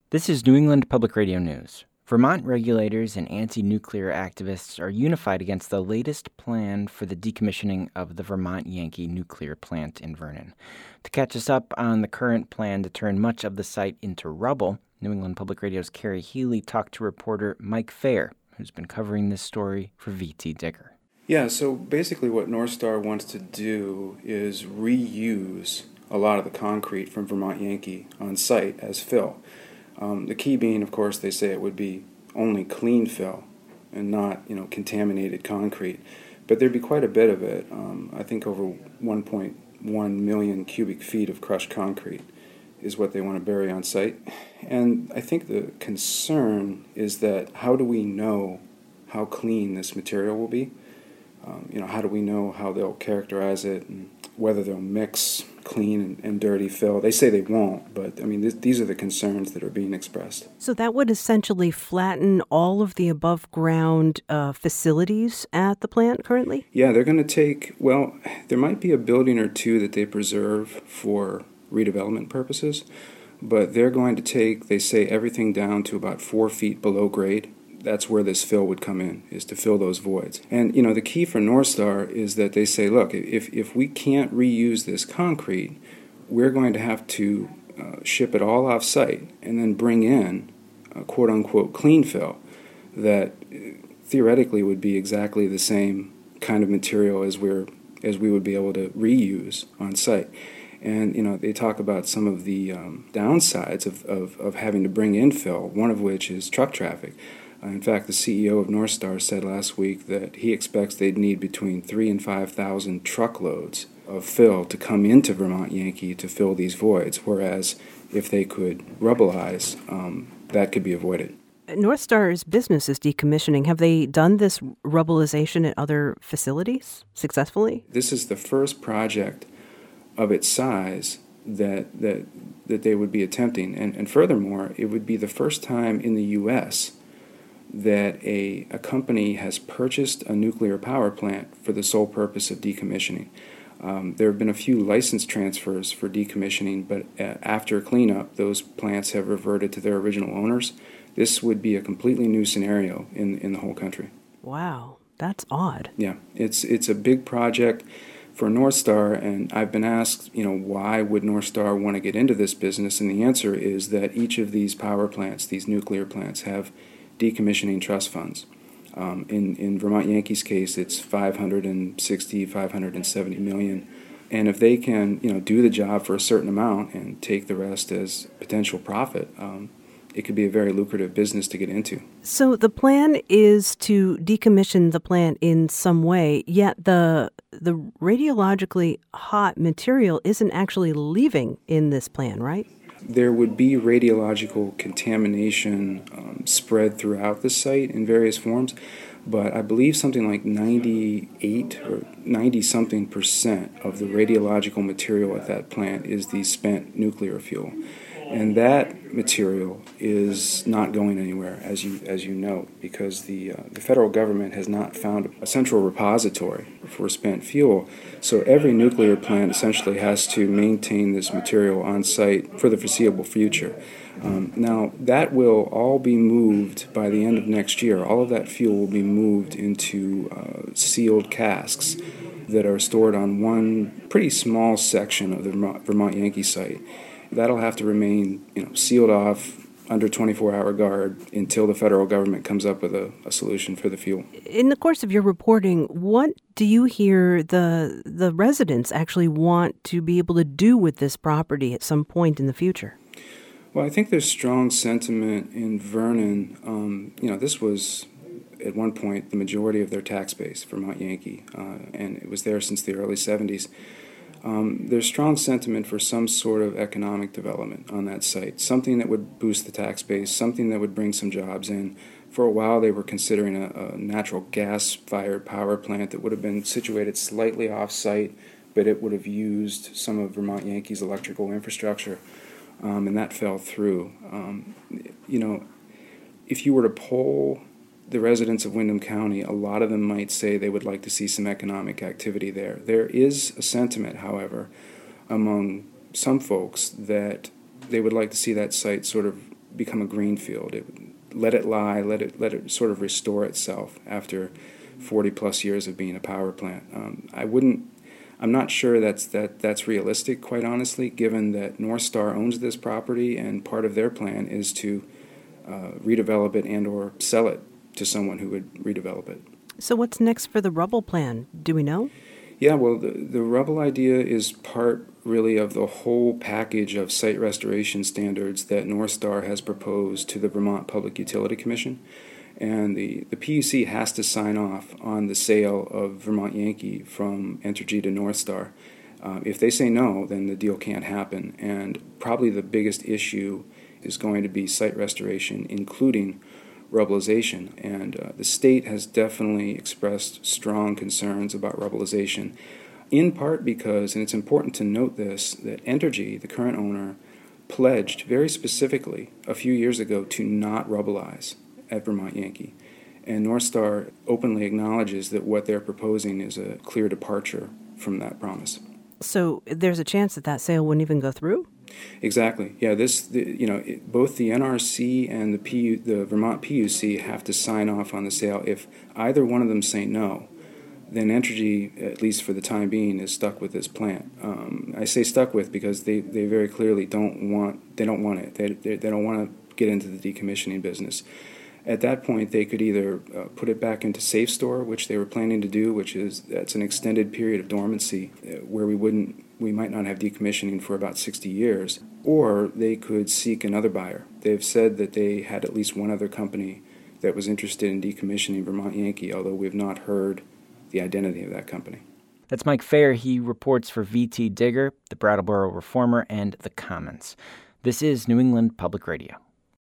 This is New England Public Radio News. Vermont regulators and anti-nuclear activists are unified against the latest plan for the decommissioning of the Vermont Yankee nuclear plant in Vernon. To catch us up on the current plan to turn much of the site into rubble, New England Public Radio's Carrie Healy talked to reporter Mike Fair, who's been covering this story for VT Digger. Yeah, so basically what Northstar wants to do is reuse a lot of the concrete from Vermont Yankee on site as fill. The key being, of course, they say it would be only clean fill and not, contaminated concrete. But there'd be quite a bit of it. I think over 1.1 million cubic feet of crushed concrete is what they want to bury on site. And I think the concern is that how do we know how clean this material will be? How do we know how they'll characterize it and whether they'll mix clean and dirty fill? They say they won't, but these are the concerns that are being expressed. So that would essentially flatten all of the above ground facilities at the plant currently? Yeah, they're going to there might be a building or two that they preserve for redevelopment purposes, but they're going to take, they say, everything down to about 4 feet below grade. That's where this fill would come in, is to fill those voids. And, the key for Northstar is that they say, look, if we can't reuse this concrete, we're going to have to ship it all off-site and then bring in a quote-unquote clean fill that theoretically would be exactly the same kind of material as we would be able to reuse on site. And, they talk about some of the downsides of having to bring in fill, one of which is truck traffic. In fact, the CEO of Northstar said last week that he expects they'd need between 3,000 and 5,000 truckloads of fill to come into Vermont Yankee to fill these voids, whereas if they could rubbleize, that could be avoided. Northstar's business is decommissioning. Have they done this rubbleization at other facilities successfully? This is the first project of its size that they would be attempting. And furthermore, it would be the first time in the U.S. that a company has purchased a nuclear power plant for the sole purpose of decommissioning. There have been a few license transfers for decommissioning, but after cleanup, those plants have reverted to their original owners. This would be a completely new scenario in the whole country. Wow, that's odd. Yeah, it's a big project for Northstar, and I've been asked, why would Northstar want to get into this business? And the answer is that each of these power plants, these nuclear plants, have decommissioning trust funds. In Vermont Yankee's case, it's 570 million. And if they can, do the job for a certain amount and take the rest as potential profit, it could be a very lucrative business to get into. So the plan is to decommission the plant in some way, yet the radiologically hot material isn't actually leaving in this plan, right? There would be radiological contamination spread throughout the site in various forms, but I believe something like 98 or 90-something% of the radiological material at that plant is the spent nuclear fuel. And that material is not going anywhere, as you note, because the federal government has not found a central repository for spent fuel. So every nuclear plant essentially has to maintain this material on site for the foreseeable future. Now, that will all be moved by the end of next year. All of that fuel will be moved into sealed casks that are stored on one pretty small section of the Vermont Yankee site. That'll have to remain, sealed off under 24-hour guard until the federal government comes up with a solution for the fuel. In the course of your reporting, what do you hear the residents actually want to be able to do with this property at some point in the future? Well, I think there's strong sentiment in Vernon. This was at one point the majority of their tax base, Vermont Yankee, and it was there since the early 70s. There's strong sentiment for some sort of economic development on that site, something that would boost the tax base, something that would bring some jobs in. For a while, they were considering a natural gas-fired power plant that would have been situated slightly off-site, but it would have used some of Vermont Yankee's electrical infrastructure, and that fell through. If you were to poll the residents of Windham County, a lot of them might say they would like to see some economic activity there. There is a sentiment, however, among some folks that they would like to see that site sort of become a green field. Let it lie, let it sort of restore itself after 40 plus years of being a power plant. I'm not sure that's realistic, quite honestly, given that Northstar owns this property and part of their plan is to redevelop it and or sell it to someone who would redevelop it. So what's next for the rubble plan? Do we know? Yeah, well, the rubble idea is part really of the whole package of site restoration standards that Northstar has proposed to the Vermont Public Utility Commission. And the PUC has to sign off on the sale of Vermont Yankee from Entergy to Northstar. If they say no, then the deal can't happen. And probably the biggest issue is going to be site restoration, including rubbleization. And the state has definitely expressed strong concerns about rubbleization, in part because, and it's important to note this, that Entergy, the current owner, pledged very specifically a few years ago to not rubbleize at Vermont Yankee. And Northstar openly acknowledges that what they're proposing is a clear departure from that promise. So there's a chance that sale wouldn't even go through? Exactly. Yeah. Both the NRC and the Vermont PUC have to sign off on the sale. If either one of them say no, then Entergy, at least for the time being, is stuck with this plant. I say stuck with because they very clearly don't want it. They don't want to get into the decommissioning business. At that point, they could either put it back into safe store, which they were planning to do, that's an extended period of dormancy where we might not have decommissioning for about 60 years, or they could seek another buyer. They've said that they had at least one other company that was interested in decommissioning Vermont Yankee, although we've not heard the identity of that company. That's Mike Fair. He reports for VT Digger, the Brattleboro Reformer, and The Commons. This is New England Public Radio.